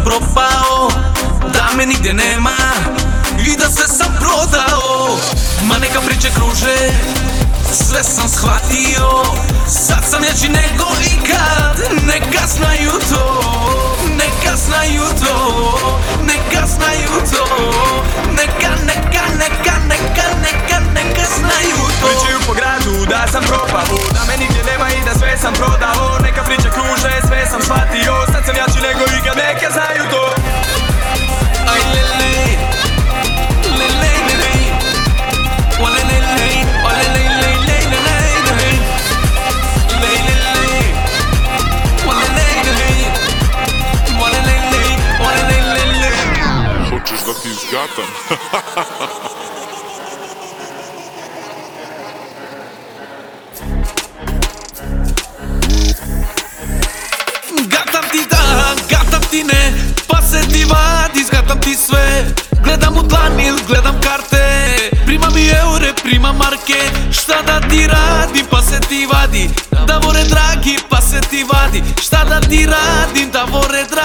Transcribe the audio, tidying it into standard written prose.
propao, da me nigdje nema i da sve sam prodao. Ma neka priče kruže, sve sam shvatio, sad sam jači nego ikad. Neka znaju to, neka znaju to, neka znaju to, neka znaju to. Pričaju po gradu da sam propao, da me nigdje nema i da sve sam prodao. Neka priče kruže, sve sam shvatio, sad sam jači nego ikad. Neka znaju to. Aj lele, lele, lele, ole lele, ole lele, lele, lele, lele, ole lele, ole lele, ole lele. Hoćeš da ti izgatam? Gatam ti da, gatam ti ne, pa se ti vadi, zgatam ti sve. Gledam u dlan il gledam karte, primam i eure, primam marke. Šta da ti radim, pa se ti vadi, Davore dragi, pa se ti vadi. Šta da ti radim, Davore dragi.